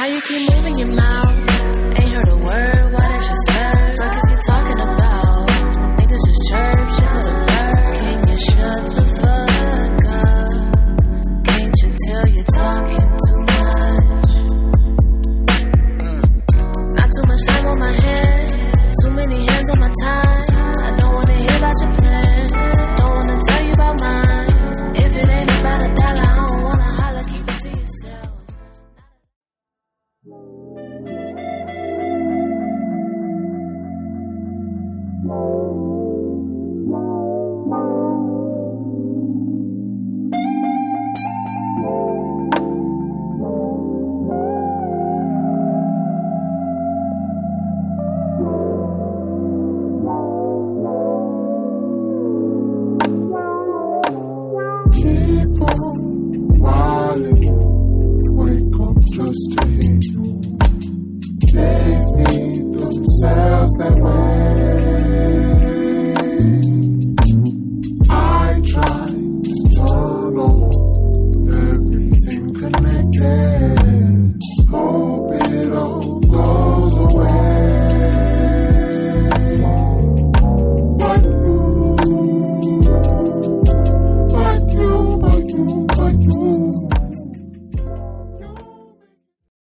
Why you keep moving your mouth? Ain't heard a word, why did you slur? Fuck is he talking about? Niggas just chirp, shit for the bird. Can you shut the fuck up? Can't you tell you're talking too much? Not too much time on my head, too many hands on my time. I don't wanna hear about your plan, don't wanna tell you about mine. If it ain't about $1, I don't wanna holler, keep it to yourself. People wildin', wake up just to hear you. They feed themselves that way.